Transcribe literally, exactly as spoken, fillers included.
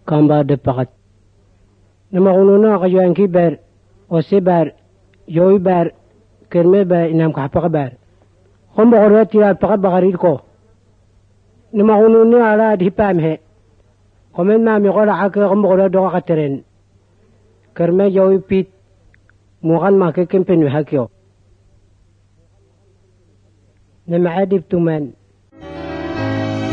kamba de pakat nama gununa kajuan ki ber ose ber yoy ber kerme ber inam ka pakat ber khom bogore tira pakat bagarir ko nama gununa ala di pam he komen ma mi gora ak khom bogore do ka teren kerme yoy pit mugan ma ke kempen wi hakyo nama adib tuman